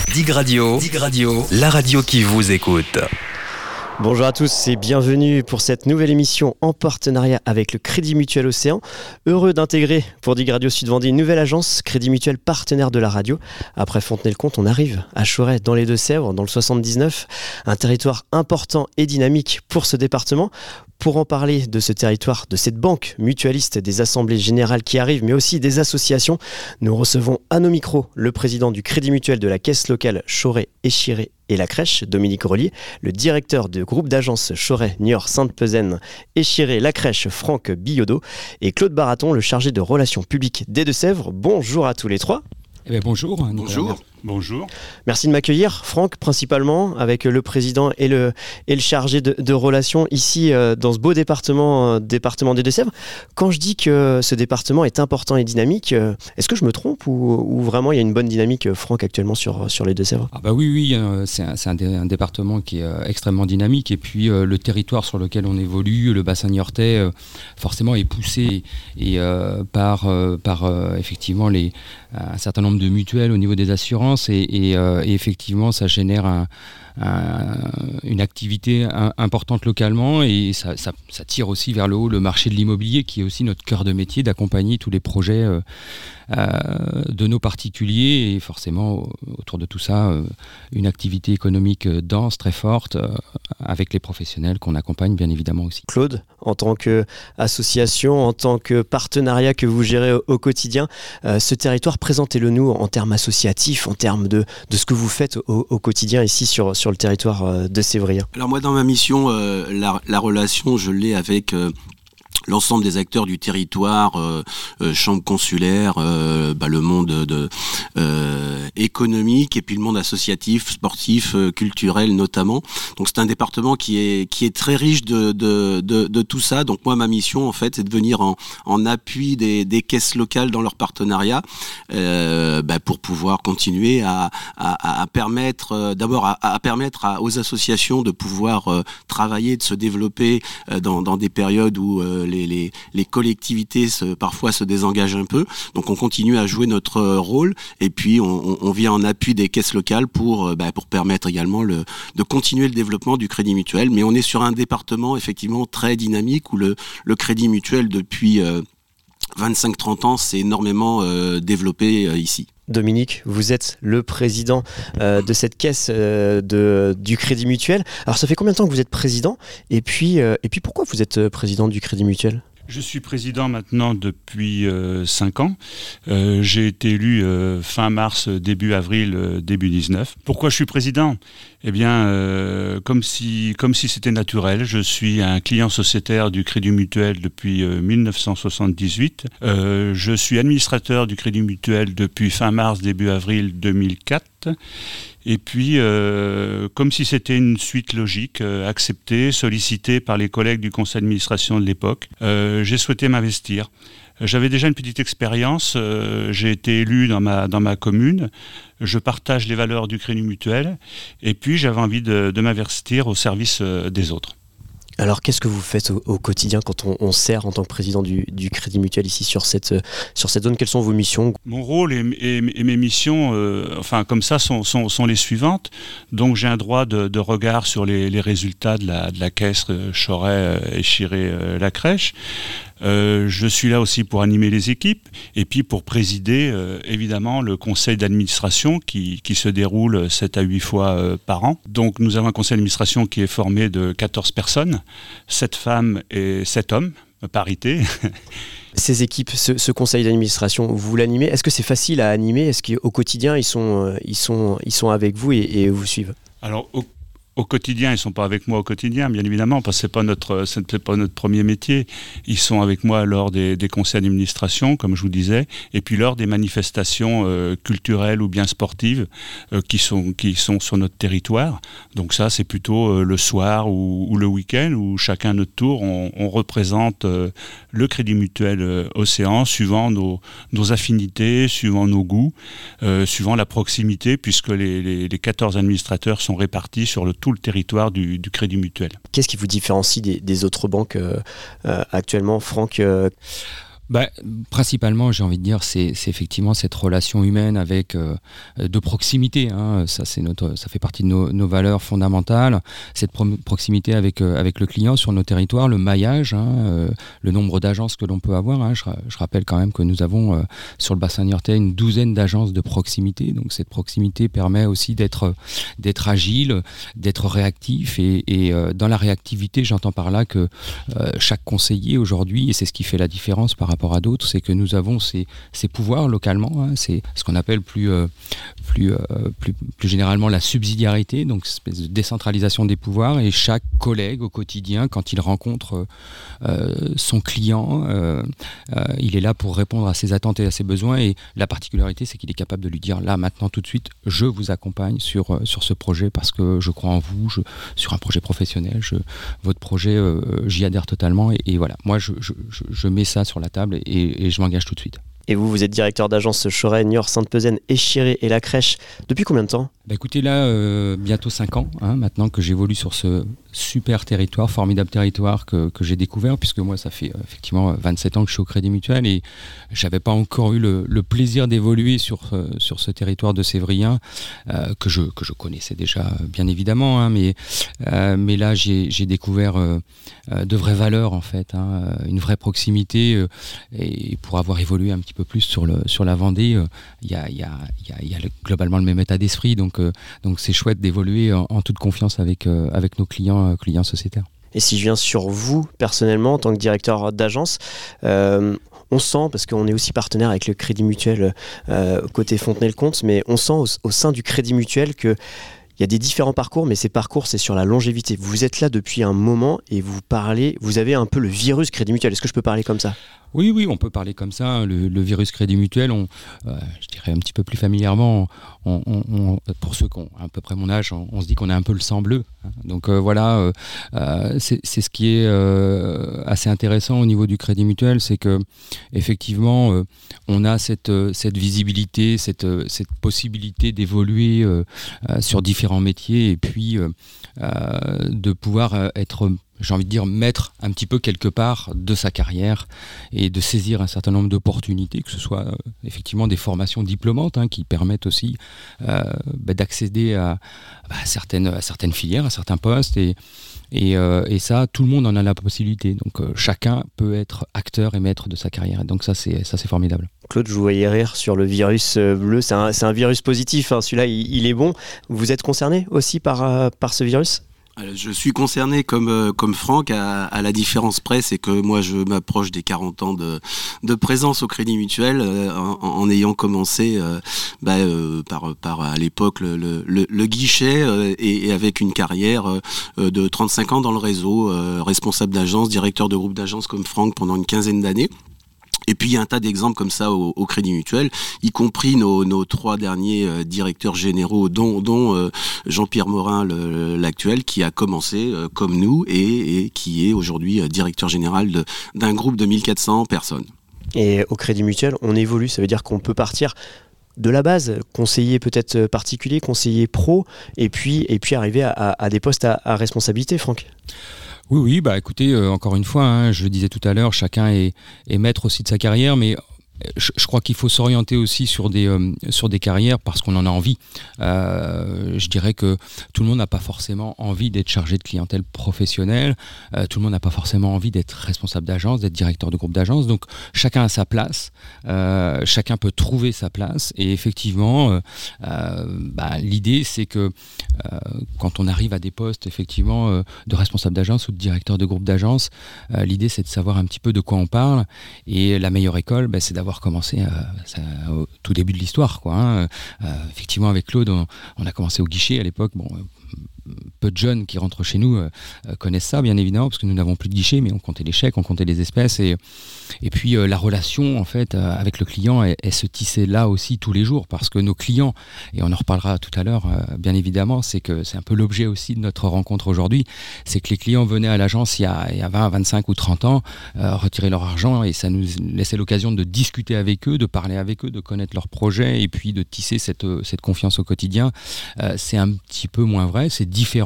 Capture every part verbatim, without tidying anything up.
Dig Radio, Dig Radio, la radio qui vous écoute. Bonjour à tous et bienvenue pour cette nouvelle émission en partenariat avec le Crédit Mutuel Océan. Heureux d'intégrer pour Dig Radio Sud-Vendée une nouvelle agence, Crédit Mutuel partenaire de la radio. Après Fontenay-le-Comte, on arrive à Choret dans les Deux-Sèvres, dans le soixante-dix-neuf, un territoire important et dynamique pour ce département. Pour en parler de ce territoire, de cette banque mutualiste, des assemblées générales qui arrivent, mais aussi des associations, nous recevons à nos micros le président du Crédit Mutuel de la caisse locale Choret, Échiré et La Crèche, Dominique Rollier, le directeur du groupe d'agence Choret, Niort, Sainte-Pezène, Échiré, La Crèche, Franck Billodot, et Claude Baraton, le chargé de relations publiques des Deux-Sèvres. Bonjour à tous les trois. Eh bien, bonjour. Nicolas. Bonjour. Bonjour. Merci de m'accueillir, Franck, principalement, avec le président et le, et le chargé de, de relations ici, euh, dans ce beau département, euh, département des Deux-Sèvres. Quand je dis que ce département est important et dynamique, euh, est-ce que je me trompe ou, ou vraiment il y a une bonne dynamique, euh, Franck, actuellement sur, sur les Deux-Sèvres ? Ah bah oui, oui, euh, c'est, un, c'est un, dé, un département qui est euh, extrêmement dynamique et puis euh, le territoire sur lequel on évolue, le bassin niortais, euh, forcément est poussé et, euh, par, euh, par euh, effectivement les, un certain nombre de mutuelles au niveau des assurances. Et, et, euh, et effectivement, ça génère un, un, une activité un, importante localement et ça, ça, ça tire aussi vers le haut le marché de l'immobilier qui est aussi notre cœur de métier, d'accompagner tous les projets euh, euh, de nos particuliers et forcément autour de tout ça, euh, une activité économique dense, très forte, euh, avec les professionnels qu'on accompagne bien évidemment aussi. Claude, en tant qu'association, en tant que partenariat que vous gérez au, au quotidien, euh, ce territoire, présentez-le nous en termes associatifs, en termes de, de ce que vous faites au, au quotidien ici sur, sur le territoire euh, de Sévrien. Alors moi dans ma mission, euh, la, la relation je l'ai avec euh, l'ensemble des acteurs du territoire, euh, euh, chambre consulaire, euh, bah, le monde de, euh, économique et puis le monde associatif, sportif, euh, culturel notamment. Donc c'est un département qui est qui est très riche de de de, de tout ça. Donc moi ma mission en fait c'est de venir en en appui des des caisses locales dans leur partenariat euh, bah, pour pouvoir continuer à à, à permettre euh, d'abord à, à permettre à, aux associations de pouvoir euh, travailler, de se développer euh, dans dans des périodes où euh, les Les, les collectivités se, parfois se désengagent un peu, donc on continue à jouer notre rôle et puis on, on vient en appui des caisses locales pour, bah, pour permettre également le, de continuer le développement du Crédit Mutuel. Mais on est sur un département effectivement très dynamique où le, le Crédit Mutuel depuis euh, vingt-cinq trente ans s'est énormément euh, développé euh, ici. Dominique, vous êtes le président euh, de cette caisse euh, de, du Crédit Mutuel. Alors ça fait combien de temps que vous êtes président ? Et puis, euh, et puis pourquoi vous êtes président du Crédit Mutuel ? Je suis président maintenant depuis euh, cinq ans. Euh, j'ai été élu euh, fin mars, début avril, euh, début dix-neuf. Pourquoi je suis président ? Eh bien, euh, comme si, comme si c'était naturel. Je suis un client sociétaire du Crédit Mutuel depuis euh, dix-neuf cent soixante-dix-huit. Euh, je suis administrateur du Crédit Mutuel depuis fin mars, début avril deux mille quatre. Et puis, euh, comme si c'était une suite logique, euh, acceptée, sollicitée par les collègues du conseil d'administration de l'époque, euh, j'ai souhaité m'investir. J'avais déjà une petite expérience, euh, j'ai été élu dans ma, dans ma commune, je partage les valeurs du Crédit Mutuel, et puis j'avais envie de, de m'investir au service euh, des autres. Alors, qu'est-ce que vous faites au, au quotidien quand on, on sert en tant que président du, du Crédit Mutuel ici sur cette, sur cette zone ? Quelles sont vos missions ? Mon rôle et, et, et mes missions, euh, enfin comme ça, sont, sont, sont les suivantes. Donc j'ai un droit de, de regard sur les, les résultats de la, de la caisse euh, Choret, euh, Échiré, euh, La Crèche. Euh, je suis là aussi pour animer les équipes et puis pour présider euh, évidemment le conseil d'administration qui, qui se déroule sept à huit fois euh, par an. Donc nous avons un conseil d'administration qui est formé de quatorze personnes, sept femmes et sept hommes, parité. Ces équipes, ce, ce conseil d'administration, vous l'animez ? Est-ce que c'est facile à animer ? Est-ce qu'au quotidien ils sont, ils sont, ils sont avec vous et, et vous suivent ? Alors au Au quotidien, ils ne sont pas avec moi au quotidien, bien évidemment, parce que ce n'est pas notre, c'est pas notre premier métier. Ils sont avec moi lors des, des conseils d'administration, comme je vous disais, et puis lors des manifestations euh, culturelles ou bien sportives euh, qui, sont, qui sont sur notre territoire. Donc ça, c'est plutôt euh, le soir ou, ou le week-end, où chacun notre tour, on, on représente euh, le Crédit Mutuel euh, Océan, suivant nos, nos affinités, suivant nos goûts, euh, suivant la proximité, puisque les, les, les quatorze administrateurs sont répartis sur le tout le territoire du, du Crédit Mutuel. Qu'est-ce qui vous différencie des, des autres banques euh, euh, actuellement, Franck euh... Bah, principalement, j'ai envie de dire, c'est, c'est effectivement cette relation humaine avec euh, de proximité. Hein. Ça, c'est notre, ça fait partie de nos, nos valeurs fondamentales. Cette pro- proximité avec euh, avec le client sur nos territoires, le maillage, hein, euh, le nombre d'agences que l'on peut avoir. Hein. Je, je rappelle quand même que nous avons euh, sur le bassin niortais une douzaine d'agences de proximité. Donc cette proximité permet aussi d'être d'être agile, d'être réactif. Et, et euh, dans la réactivité, j'entends par là que euh, chaque conseiller aujourd'hui, et c'est ce qui fait la différence par rapport à d'autres, c'est que nous avons ces, ces pouvoirs localement, hein, c'est ce qu'on appelle plus, euh, plus, euh, plus, plus généralement la subsidiarité, donc une espèce de décentralisation des pouvoirs, et chaque collègue au quotidien, quand il rencontre euh, son client, euh, euh, il est là pour répondre à ses attentes et à ses besoins, et la particularité, c'est qu'il est capable de lui dire, là, maintenant, tout de suite, je vous accompagne sur, euh, sur ce projet parce que je crois en vous, je, sur un projet professionnel, je, votre projet, euh, j'y adhère totalement, et, et voilà, moi, je, je, je, je mets ça sur la table Et, et je m'engage tout de suite. Et vous, vous êtes directeur d'agence Choret, Niort, Sainte-Pezaine, Échiré et La Crèche. Depuis combien de temps ? Bah écoutez, là, euh, bientôt cinq ans, hein, maintenant que j'évolue sur ce super territoire, formidable territoire que, que j'ai découvert, puisque moi, ça fait euh, effectivement vingt-sept ans que je suis au Crédit Mutuel et j'avais pas encore eu le, le plaisir d'évoluer sur, euh, sur ce territoire de Sévrien, euh, que, je, que je connaissais déjà, bien évidemment, hein, mais, euh, mais là, j'ai, j'ai découvert euh, euh, de vraies valeurs, en fait, hein, une vraie proximité, euh, et pour avoir évolué un petit peu plus sur, le, sur la Vendée, il euh, y, a, y, a, y, a, y a le, globalement le même état d'esprit, donc euh, donc c'est chouette d'évoluer en, en toute confiance avec, euh, avec nos clients, euh, clients sociétaires. Et si je viens sur vous, personnellement, en tant que directeur d'agence, euh, on sent, parce qu'on est aussi partenaire avec le Crédit Mutuel euh, côté Fontenay-le-Comte, mais on sent au, au sein du Crédit Mutuel que il y a des différents parcours, mais ces parcours, c'est sur la longévité. Vous êtes là depuis un moment et vous parlez, vous avez un peu le virus Crédit Mutuel. Est-ce que je peux parler comme ça ? Oui, oui, on peut parler comme ça. Le, le virus Crédit Mutuel, on, euh, je dirais un petit peu plus familièrement, on, on, on, pour ceux qui ont à peu près mon âge, on, on se dit qu'on a un peu le sang bleu. Hein. Donc euh, voilà, euh, euh, c'est, c'est ce qui est euh, assez intéressant au niveau du Crédit Mutuel, c'est que effectivement, euh, on a cette, cette visibilité, cette, cette possibilité d'évoluer euh, euh, sur différents métiers et puis euh, euh, de pouvoir être, j'ai envie de dire, mettre un petit peu quelque part de sa carrière et de saisir un certain nombre d'opportunités, que ce soit euh, effectivement des formations diplômantes hein, qui permettent aussi euh, bah, d'accéder à, bah, à, certaines, à certaines filières, à certains postes et, et, euh, et ça, tout le monde en a la possibilité. Donc euh, chacun peut être acteur et maître de sa carrière. Et donc ça, c'est, ça, c'est formidable. Claude, je vous voyais rire sur le virus bleu. C'est un, c'est un virus positif, hein. Celui-là, il, il est bon. Vous êtes concerné aussi par, euh, par ce virus ? Je suis concerné comme comme Franck à, à la différence près, c'est que moi je m'approche des quarante ans de de présence au Crédit Mutuel euh, en, en ayant commencé euh, bah, euh, par par à l'époque le le, le guichet euh, et, et avec une carrière euh, de trente-cinq ans dans le réseau, euh, responsable d'agence, directeur de groupe d'agence comme Franck pendant une quinzaine d'années. Et puis il y a un tas d'exemples comme ça au, au Crédit Mutuel, y compris nos, nos trois derniers euh, directeurs généraux, dont, dont euh, Jean-Pierre Morin, le, l'actuel, qui a commencé euh, comme nous et, et qui est aujourd'hui euh, directeur général de, d'un groupe de mille quatre cents personnes. Et au Crédit Mutuel, on évolue, ça veut dire qu'on peut partir de la base, conseiller peut-être particulier, conseiller pro, et puis, et puis arriver à, à, à des postes à, à responsabilité, Franck. Oui, oui, bah écoutez, euh, encore une fois, hein, je le disais tout à l'heure, chacun est, est maître aussi de sa carrière, mais je, je crois qu'il faut s'orienter aussi sur des, euh, sur des carrières parce qu'on en a envie. Euh, je dirais que tout le monde n'a pas forcément envie d'être chargé de clientèle professionnelle, euh, tout le monde n'a pas forcément envie d'être responsable d'agence, d'être directeur de groupe d'agence, donc chacun a sa place, euh, chacun peut trouver sa place, et effectivement, euh, euh, bah, l'idée c'est que euh, quand on arrive à des postes effectivement euh, de responsable d'agence ou de directeur de groupe d'agence, euh, l'idée c'est de savoir un petit peu de quoi on parle, et la meilleure école, bah, c'est d'avoir commencé euh, ça, au tout début de l'histoire, quoi, hein. Euh, effectivement, avec Claude, on, on a commencé au guichet à l'époque. Bon, euh, peu de jeunes qui rentrent chez nous euh, connaissent ça, bien évidemment, parce que nous n'avons plus de guichet, mais on comptait les chèques, on comptait les espèces, et, et puis euh, la relation en fait euh, avec le client, elle, elle se tissait là aussi tous les jours, parce que nos clients, et on en reparlera tout à l'heure, euh, bien évidemment, c'est que c'est un peu l'objet aussi de notre rencontre aujourd'hui, c'est que les clients venaient à l'agence il y a, il y a vingt, vingt-cinq ou trente ans, euh, retirer leur argent, et ça nous laissait l'occasion de discuter avec eux, de parler avec eux, de connaître leurs projets, et puis de tisser cette, cette confiance au quotidien. Euh, c'est un petit peu moins vrai, c'est différent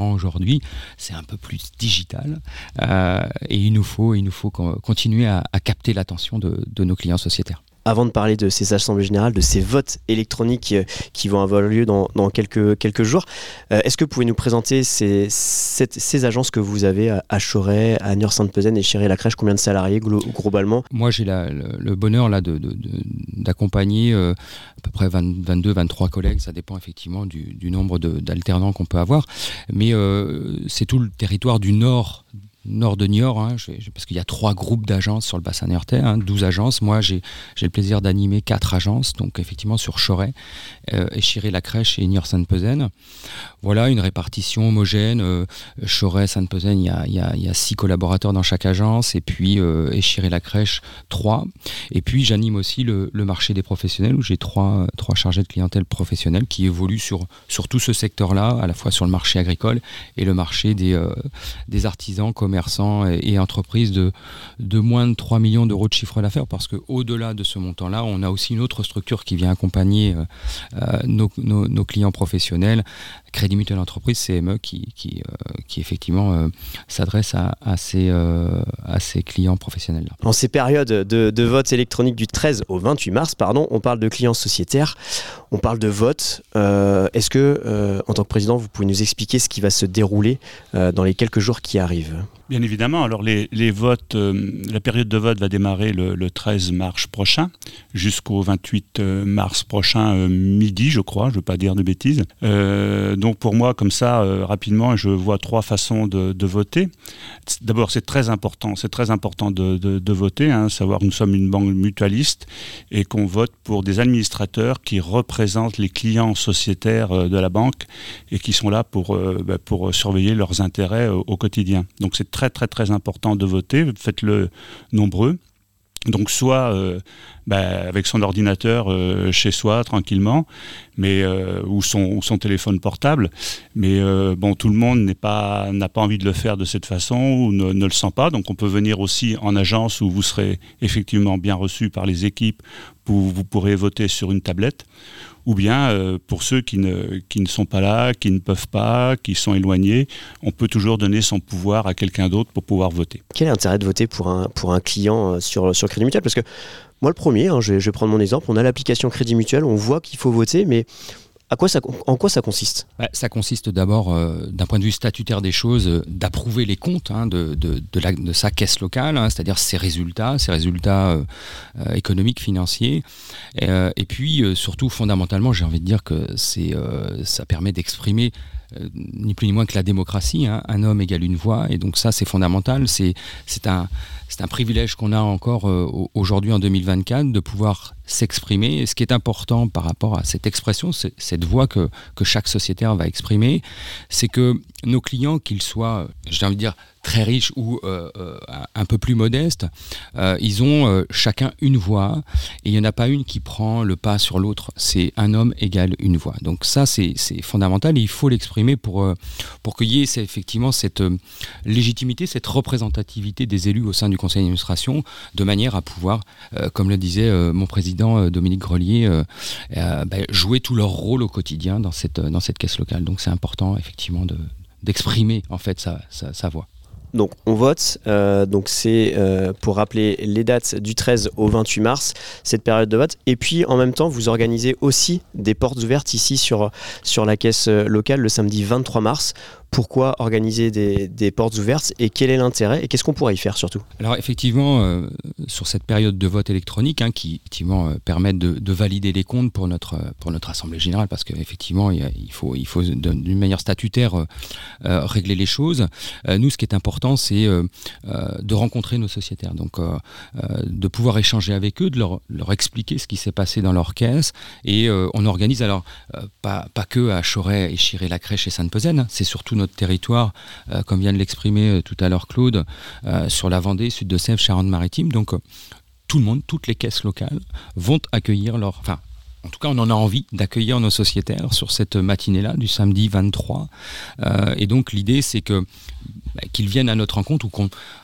différent aujourd'hui, c'est un peu plus digital euh, et il nous faut, il nous faut continuer à, à capter l'attention de, de nos clients sociétaires. Avant de parler de ces assemblées générales, de ces votes électroniques euh, qui vont avoir lieu dans, dans quelques, quelques jours, euh, est-ce que vous pouvez nous présenter ces, cette, ces agences que vous avez à, à Choret, à Niort-Sainte-Pezaine et Chiré-la-Crèche? Combien de salariés glo- globalement? Moi, j'ai la, le, le bonheur là, de, de, de, d'accompagner euh, à peu près vingt, vingt-deux, vingt-trois collègues. Ça dépend effectivement du, du nombre de, d'alternants qu'on peut avoir. Mais euh, c'est tout le territoire du Nord nord de Niort, hein, je, je, parce qu'il y a trois groupes d'agences sur le bassin niortais, hein, douze agences. Moi, j'ai, j'ai le plaisir d'animer quatre agences, donc effectivement sur Choret, euh, Échiré-la-Crèche et Niort-Sainte-Pezaine. Voilà, une répartition homogène. Euh, Choret, Sainte-Pezaine, il y a, il y a, il y a six collaborateurs dans chaque agence, et puis euh, Échiré-la-Crèche, trois. Et puis, j'anime aussi le, le marché des professionnels, où j'ai trois, trois chargés de clientèle professionnels qui évoluent sur, sur tout ce secteur-là, à la fois sur le marché agricole et le marché des, euh, des artisans, commerçants et, et entreprises de, de moins de trois millions d'euros de chiffre d'affaires, parce qu'au-delà de ce montant-là, on a aussi une autre structure qui vient accompagner euh, nos, nos, nos clients professionnels, Crédit Mutuel Entreprise, C M E, qui, qui, euh, qui effectivement euh, s'adresse à, à, ces, euh, à ces clients professionnels-là. En ces périodes de, de vote électronique du treize au vingt-huit mars, pardon, on parle de clients sociétaires, on parle de vote. Euh, est-ce que, euh, en tant que président, vous pouvez nous expliquer ce qui va se dérouler euh, dans les quelques jours qui arrivent ? Bien évidemment. Alors les, les votes, euh, la période de vote va démarrer le, le treize mars prochain jusqu'au vingt-huit mars prochain euh, midi, je crois. Je ne veux pas dire de bêtises. Euh, donc pour moi, comme ça, euh, rapidement, je vois trois façons de, de voter. D'abord, c'est très important. C'est très important de, de, de voter. Hein, savoir que nous sommes une banque mutualiste et qu'on vote pour des administrateurs qui représentent les clients sociétaires de la banque et qui sont là pour, euh, bah, pour surveiller leurs intérêts au, au quotidien. Donc c'est très très très important de voter, faites-le nombreux. Donc soit euh, bah, avec son ordinateur euh, chez soi tranquillement, mais euh, ou son ou son téléphone portable, mais euh, bon, tout le monde n'est pas n'a pas envie de le faire de cette façon ou ne, ne le sent pas. Donc on peut venir aussi en agence où vous serez effectivement bien reçu par les équipes, où vous pourrez voter sur une tablette. Ou bien, euh, pour ceux qui ne, qui ne sont pas là, qui ne peuvent pas, qui sont éloignés, on peut toujours donner son pouvoir à quelqu'un d'autre pour pouvoir voter. Quel est l'intérêt de voter pour un, pour un client sur, sur Crédit Mutuel ? Parce que moi, le premier, hein, je, vais, je vais prendre mon exemple, on a l'application Crédit Mutuel, on voit qu'il faut voter, mais à quoi ça, en quoi ça consiste ? bah, Ça consiste d'abord, euh, d'un point de vue statutaire des choses, euh, d'approuver les comptes hein, de, de, de, la, de sa caisse locale, hein, c'est-à-dire ses résultats, ses résultats euh, euh, économiques, financiers. Et, euh, et puis, euh, surtout, fondamentalement, j'ai envie de dire que c'est, euh, ça permet d'exprimer euh, ni plus ni moins que la démocratie. Hein, un homme égale une voix, et donc ça, c'est fondamental. C'est, c'est un... C'est un privilège qu'on a encore euh, aujourd'hui en deux mille vingt-quatre de pouvoir s'exprimer. Et ce qui est important par rapport à cette expression, c'est, cette voix que, que chaque sociétaire va exprimer, c'est que nos clients, qu'ils soient, j'ai envie de dire, très riches ou euh, euh, un peu plus modestes, euh, ils ont euh, chacun une voix et il n'y en a pas une qui prend le pas sur l'autre. C'est un homme égale une voix. Donc ça, c'est, c'est fondamental et il faut l'exprimer pour, euh, pour qu'il y ait c'est, effectivement cette euh, légitimité, cette représentativité des élus au sein du conseil d'administration, de manière à pouvoir, euh, comme le disait euh, mon président euh, Dominique Grelier, euh, euh, bah, jouer tout leur rôle au quotidien dans cette, dans cette caisse locale. Donc c'est important effectivement de, d'exprimer en fait sa, sa, sa voix. Donc on vote, euh, donc c'est euh, pour rappeler les dates du treize au vingt-huit mars, cette période de vote. Et puis en même temps, vous organisez aussi des portes ouvertes ici sur, sur la caisse locale le samedi vingt-trois mars. Pourquoi organiser des, des portes ouvertes et quel est l'intérêt et qu'est-ce qu'on pourrait y faire surtout ? Alors effectivement, euh, sur cette période de vote électronique hein, qui effectivement euh, permet de, de valider les comptes pour notre, pour notre assemblée générale, parce qu'effectivement il, il faut, il faut d'une manière statutaire euh, euh, régler les choses. Euh, nous, ce qui est important, c'est euh, euh, de rencontrer nos sociétaires, donc euh, euh, de pouvoir échanger avec eux, de leur, leur expliquer ce qui s'est passé dans leur caisse. Et euh, on organise alors euh, pas, pas que à Choret, Échiré-la-Crèche et Sainte-Pezaine, c'est surtout notre territoire, euh, comme vient de l'exprimer euh, tout à l'heure Claude, euh, sur la Vendée, Sud-de-Sèvres, Charente-Maritime. Donc euh, tout le monde, toutes les caisses locales vont accueillir leur... Enfin, en tout cas, on en a envie d'accueillir nos sociétaires sur cette matinée-là du samedi vingt-trois. Euh, et donc l'idée, c'est que, bah, qu'ils viennent à notre rencontre ou qu'on...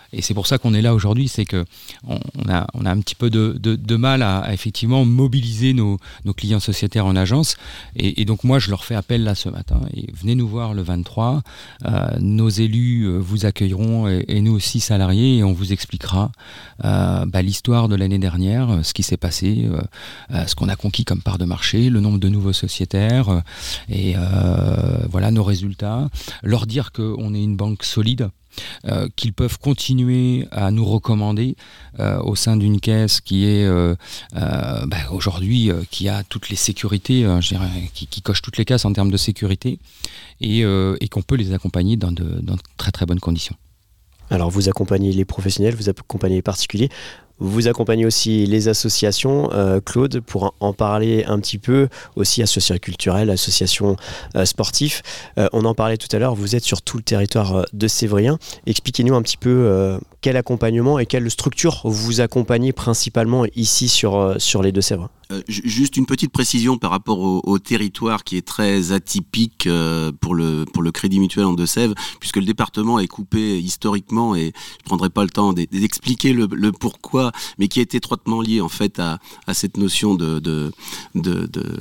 Et c'est pour ça qu'on est là aujourd'hui, c'est que on, on a, on a un petit peu de, de, de mal à, à effectivement mobiliser nos, nos clients sociétaires en agence. Et, et donc moi, je leur fais appel là ce matin. Et venez nous voir le vingt-trois. Euh, nos élus vous accueilleront et, et nous aussi salariés, et on vous expliquera euh, bah, l'histoire de l'année dernière, ce qui s'est passé, euh, ce qu'on a conquis comme part de marché, le nombre de nouveaux sociétaires euh, et euh, voilà nos résultats. Leur dire qu'on est une banque solide. Euh, qu'ils peuvent continuer à nous recommander euh, au sein d'une caisse qui est euh, euh, bah, aujourd'hui euh, qui a toutes les sécurités, euh, je dirais, qui, qui coche toutes les cases en termes de sécurité et, euh, et qu'on peut les accompagner dans de, dans de très très bonnes conditions. Alors vous accompagnez les professionnels, vous accompagnez les particuliers. Vous accompagnez aussi les associations, euh, Claude, pour en parler un petit peu, aussi associations culturelles, associations euh, sportives. Euh, on en parlait tout à l'heure, vous êtes sur tout le territoire de Sévrien. Expliquez-nous un petit peu euh, quel accompagnement et quelle structure vous accompagnez principalement ici sur, euh, sur les Deux-Sèvres. Euh, juste une petite précision par rapport au, au territoire qui est très atypique euh, pour le pour le Crédit Mutuel en Deux-Sèvres, puisque le département est coupé historiquement, et je prendrai pas le temps d'expliquer le, le pourquoi, mais qui est étroitement lié en fait à, à cette notion de de de de,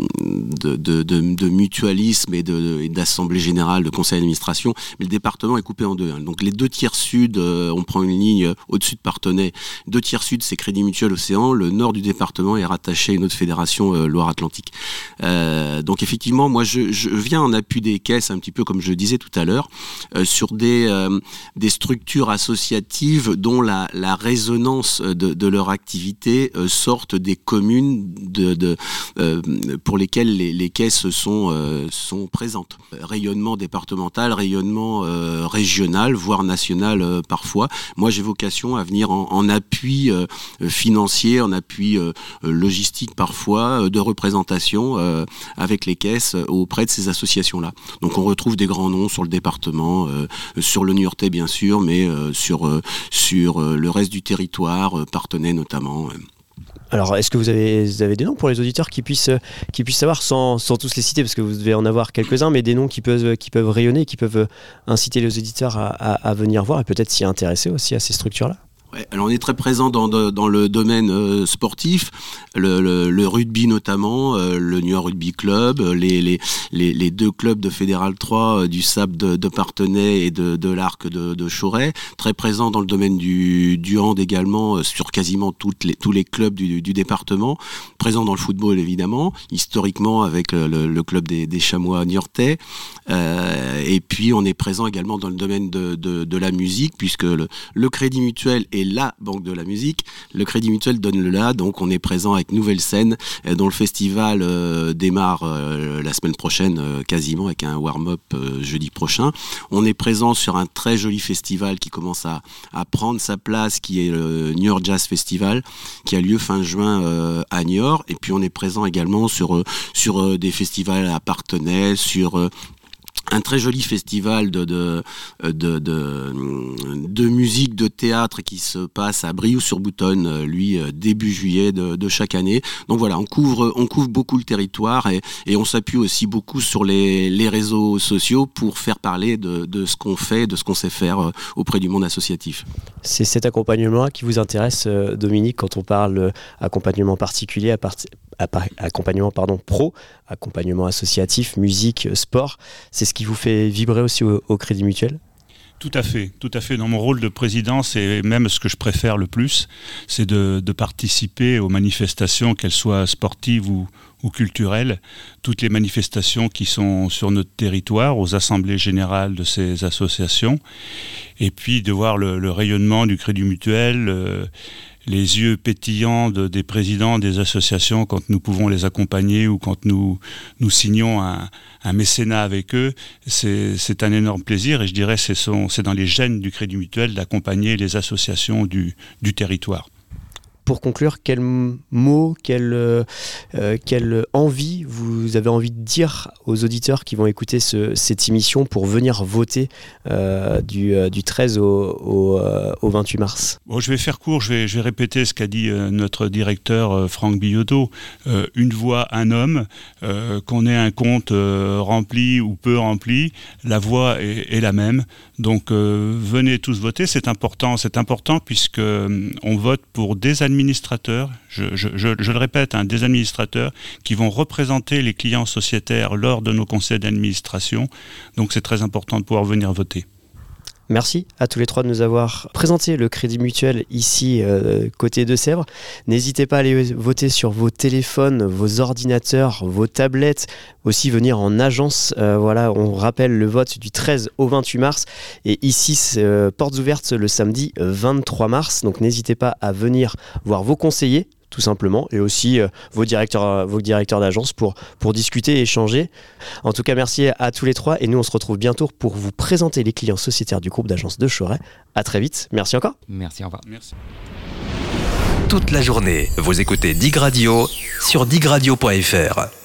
de, de, de, de mutualisme et de et d'assemblée générale, de conseil d'administration. Mais le département est coupé en deux. Hein. Donc les deux tiers sud, euh, on prend une ligne au-dessus de Parthenay. Deux tiers sud, c'est Crédit Mutuel Océan. Le nord du département est rattaché à une autre fédération euh, Loire-Atlantique. Euh, donc effectivement, moi je, je viens en appui des caisses, un petit peu comme je le disais tout à l'heure, euh, sur des euh, des structures associatives dont la, la résonance de, de leur activité euh, sortent des communes de, de euh, pour lesquelles les, les caisses sont euh, sont présentes. Rayonnement départemental, rayonnement euh, régional, voire national euh, parfois. Moi, j'ai vocation à venir en, en appui euh, financier, en appui euh, logistique parfois, de représentation euh, avec les caisses auprès de ces associations-là. Donc on retrouve des grands noms sur le département, euh, sur le Niortais bien sûr, mais euh, sur, euh, sur euh, le reste du territoire, euh, Parthenay notamment. Alors, est-ce que vous avez, vous avez des noms pour les auditeurs qui puissent, qui puissent savoir, sans, sans tous les citer, parce que vous devez en avoir quelques-uns, mais des noms qui peuvent, qui peuvent rayonner, qui peuvent inciter les auditeurs à, à, à venir voir et peut-être s'y intéresser aussi à ces structures-là? Ouais, alors on est très présent dans, dans le domaine euh, sportif, le, le, le rugby notamment, euh, le Niort Rugby Club, les, les, les, les deux clubs de Fédéral trois, euh, du S A B de, de Parthenay et de, de l'Arc de, de Chauray. Très présent dans le domaine du, du hand également, euh, sur quasiment toutes les, tous les clubs du, du département. Présent dans le football évidemment, historiquement avec le, le, le club des, des Chamois niortais. Euh, et puis on est présent également dans le domaine de, de, de la musique, puisque le, le Crédit Mutuel est la banque de la musique. Le Crédit Mutuel donne le la, donc on est présent avec Nouvelle Scène, euh, dont le festival euh, démarre euh, la semaine prochaine, euh, quasiment, avec un warm-up euh, jeudi prochain. On est présent sur un très joli festival qui commence à, à prendre sa place, qui est le Niort Jazz Festival, qui a lieu fin juin euh, à Niort. Et puis on est présent également sur, euh, sur euh, des festivals à Parthenay, sur... Euh, un très joli festival de, de, de, de, de musique, de théâtre qui se passe à Briouze-sur-Boutonne, lui, début juillet de, de chaque année. Donc voilà, on couvre, on couvre beaucoup le territoire et, et on s'appuie aussi beaucoup sur les, les réseaux sociaux pour faire parler de, de ce qu'on fait, de ce qu'on sait faire auprès du monde associatif. C'est cet accompagnement qui vous intéresse, Dominique, quand on parle accompagnement particulier, à part... accompagnement pardon, pro, accompagnement associatif, musique, sport, c'est ce qui vous fait vibrer aussi au, au Crédit Mutuel? Tout à fait, tout à fait. Dans mon rôle de président, c'est même ce que je préfère le plus, c'est de, de participer aux manifestations, qu'elles soient sportives ou, ou culturelles, toutes les manifestations qui sont sur notre territoire, aux assemblées générales de ces associations, et puis de voir le, le rayonnement du Crédit Mutuel, euh, les yeux pétillants de, des présidents des associations quand nous pouvons les accompagner ou quand nous, nous signons un, un mécénat avec eux, c'est, c'est un énorme plaisir et je dirais que c'est, son, c'est dans les gènes du Crédit Mutuel d'accompagner les associations du, du territoire. pour conclure, quel mot, quelle, euh, quelle envie vous avez envie de dire aux auditeurs qui vont écouter ce, cette émission pour venir voter euh, du, euh, du treize au, au, euh, au vingt-huit mars? Bon, je vais faire court, je vais, je vais répéter ce qu'a dit euh, notre directeur euh, Franck Billotto. Euh, une voix, un homme, euh, qu'on ait un compte euh, rempli ou peu rempli, la voix est, est la même. Donc euh, venez tous voter, c'est important, c'est important puisque euh, on vote pour des administrateurs, je, je, je, je le répète, hein, des administrateurs qui vont représenter les clients sociétaires lors de nos conseils d'administration. Donc c'est très important de pouvoir venir voter. Merci à tous les trois de nous avoir présenté le Crédit Mutuel ici, euh, côté de Sèvres. N'hésitez pas à aller voter sur vos téléphones, vos ordinateurs, vos tablettes, aussi venir en agence. Euh, voilà, on rappelle le vote du treize au vingt-huit mars. Et ici, euh, portes ouvertes le samedi vingt-trois mars. Donc n'hésitez pas à venir voir vos conseillers, tout simplement, et aussi euh, vos directeurs, euh, vos directeurs d'agence pour, pour discuter et échanger. En tout cas, merci à tous les trois, et nous on se retrouve bientôt pour vous présenter les clients sociétaires du groupe d'agences de Choret. À très vite, merci encore. Merci, au revoir. Merci. Toute la journée, vous écoutez Dig Radio sur dig radio point f r.